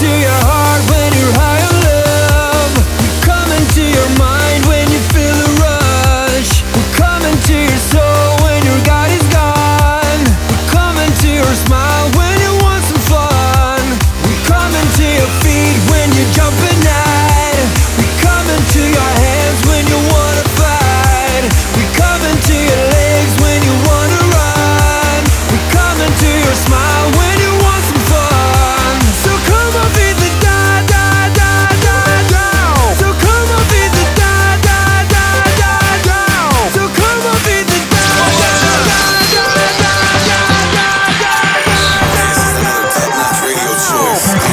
into your heart when you're high on love. We come into your mind when you feel the rush. We come into your soul when your God is gone. We come into your smile when you want some fun. We come into your feet when you jump at night. We come into your hands when you wanna fight. We come into your legs when you wanna run. We come into your smile when you want some fun. So come on, beat the da da da da da. So come on, beat the da da da da da. So come on, beat the da da da da da da. This is another top-notch radio show.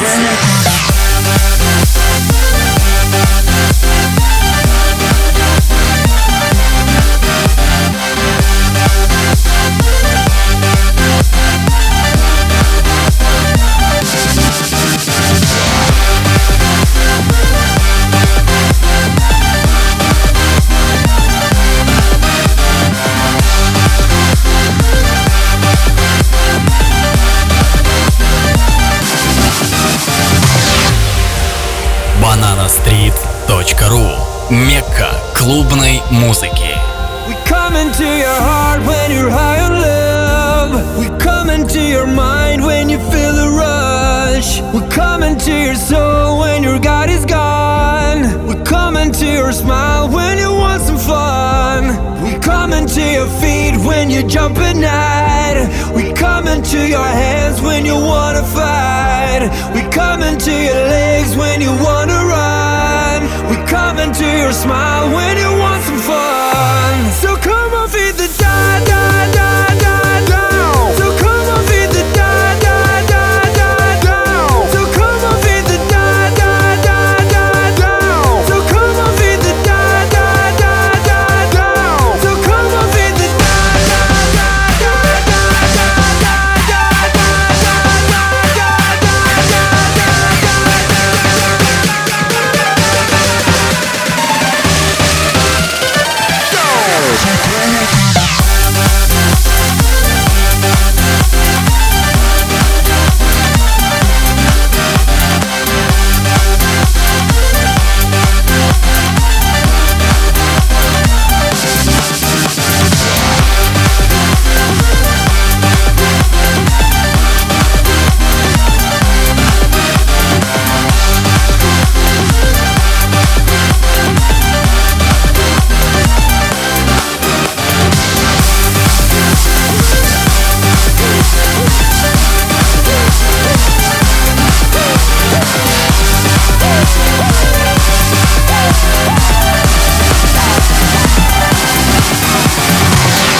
bananastreet.ru. Мекка клубной музыки. We come into your heart when you're high on love. We come into your mind when you feel the rush. We come into your soul when your God is gone. We come into your smile when you want some fun. We come into your feet when you jump at night. We come into your hands when you wanna fight. We come into your legs when you wanna run. We come into your smile